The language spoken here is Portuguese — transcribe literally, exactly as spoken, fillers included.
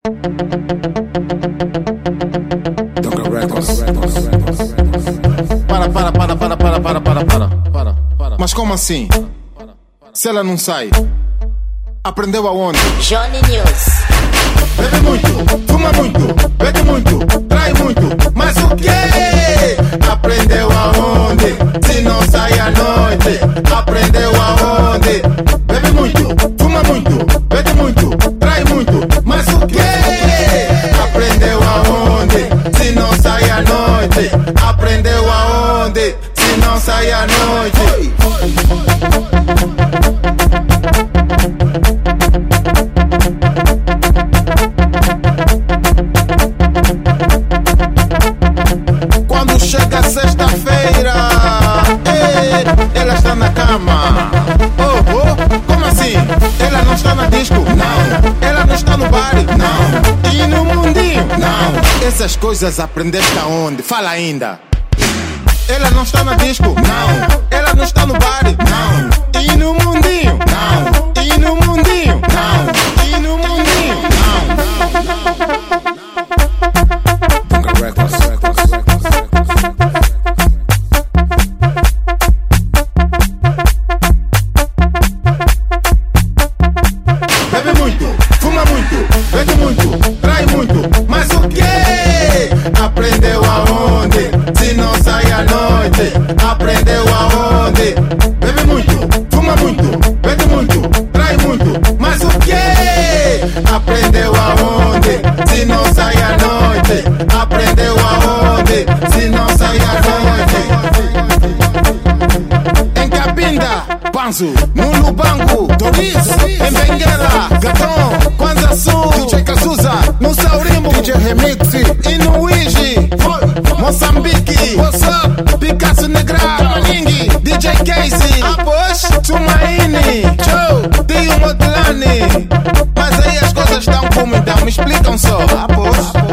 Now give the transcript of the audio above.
Para, para, para, para, para, para, para, para, para, para. Mas como assim? Se ela não sai, aprendeu aonde? Johnny News. Bebe muito, fuma muito, bebe muito, trai muito, mas o quê? Aprendeu aonde? Se não sai à noite, aprendeu aonde? Bebe muito, fuma muito, bebe muito, trai muito, mas o quê? Aprendeu aonde? Se não sai à noite, aprendeu aonde? Se não sai à noite. Quando chega sexta-feira, ei, ela está na cama. Oh, oh, como assim? Ela não está na disco? Não. Ela não está no bar? Não. E no mundinho? Não. Essas coisas aprendeste aonde? Fala ainda. Ela não está na disco? Não. Ela não está no bar? Não. E no mundinho? Não. E no mundinho? Não. E no mundinho? Não. Bebe muito, fuma muito, bebe muito, trai muito, mas o quê? Aprendeu aonde? Se não sai à noite, aprendeu aonde? Bebe muito, fuma muito, bebe muito, trai muito, mas o quê? Aprendeu aonde? Se não sai à noite, aprendeu aonde? Se não sai à noite. Em Cabinda, Panzo, no Lubango, Doris, em Benguela, Gatão, Kwanza Sul, D J Cazuza, no Saurimbo, D J Remix, e no Ouija, Moçambique, What's Up, Picasso Negra, Tamaningi, D J Casey, Apos, Tumaini, Joe, Tio Motlani. Mas aí as coisas estão como então, me explicam só, Apos.